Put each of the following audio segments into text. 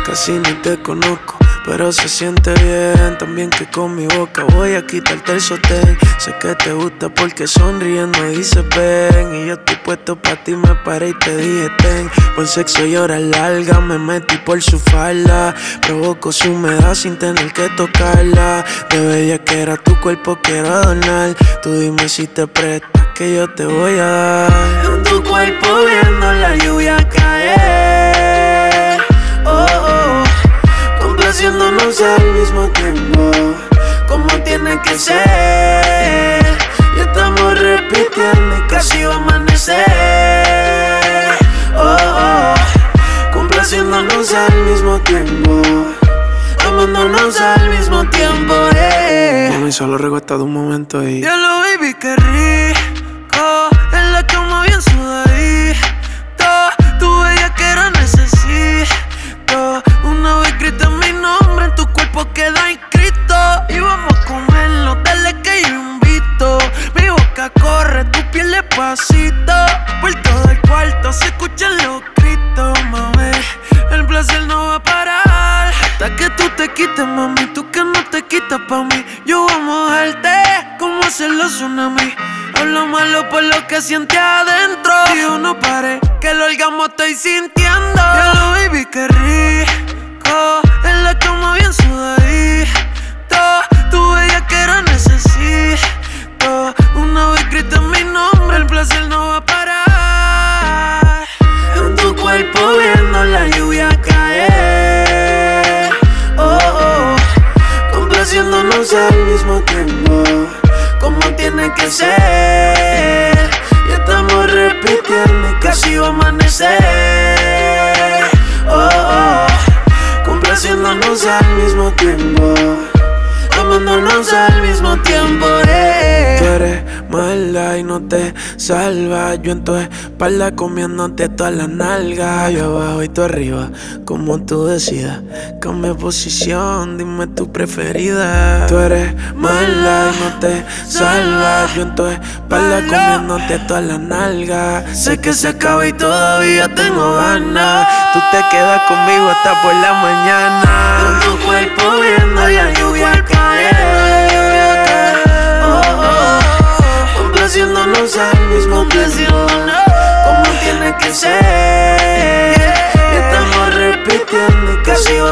casi ni te conozco, pero se siente bien, también que con mi boca voy a quitarte el sostén. Sé que te gusta porque sonriendo dices ven, y yo estoy puesto pa' ti, me paré y te dije ten. Por sexo y horas largas me metí por su falda, provoco su humedad sin tener que tocarla. De bella que era tu cuerpo quiero adornar, tú dime si te prestas que yo te voy a dar. En tu cuerpo viendo la lluvia caer, oh, oh, complaciéndonos al mismo tiempo, como tiene que ser. Y estamos repitiendo y casi va a amanecer, oh, oh, complaciéndonos al mismo tiempo, amándonos al mismo tiempo, Mami, solo recuesta de un momento y ya lo baby, qué rico. En la cama bien sudadito, tu bellaquera necesito. Una vez grita mi nombre, en tu cuerpo queda inscrito. Y vamos a comerlo, dale que yo invito. Mi boca corre, tu piel despacito. Por todo el cuarto se escuchan los gritos, mami. El placer no va a parar hasta que tú te quites, mami. Tú que no te quitas pa' mí. Yo voy a mojarte como hacen los tsunamis. Hablo malo por lo que siente adentro. Y yo no paré, que el orgasmo estoy sintiendo. Ya lo baby, qué rico. En la cama bien sudadito, tu bellaquera necesito. Una vez grita mi nombre, el placer no va a parar. En tu cuerpo viendo la lluvia caer, oh, oh, complaciéndonos al mismo tiempo, como tiene que ser. Y estamos repitiendo y casi va a amanecer, oh, oh, complaciéndonos al mismo tiempo, amándonos al mismo tiempo, Tú eres mala y no te salvas. Yo en tu espalda comiéndote todas las nalgas. Yo abajo y tú arriba, como tú decidas. Cambia posición, dime tu preferida. Tú eres mala y no te salvas. Yo en tu espalda comiéndote todas las nalgas. Sé que se acaba y todavía tengo ganas. Tú te quedas conmigo hasta por la mañana. En tu cuerpo viendo la lluvia caer, oh, oh, complaciéndonos al mismo tiempo, como tiene que ser. Y estamos repitiendo y casi va a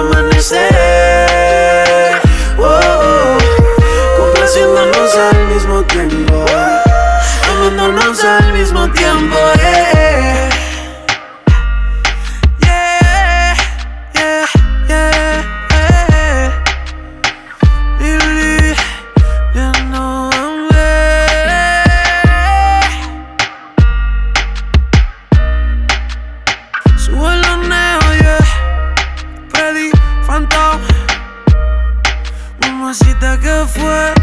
amanecer, oh, oh, complaciéndonos al mismo tiempo, amándonos al mismo tiempo, Sube los neos, yeah. Freddy, Phantom. Mamacita, ¿qué fue?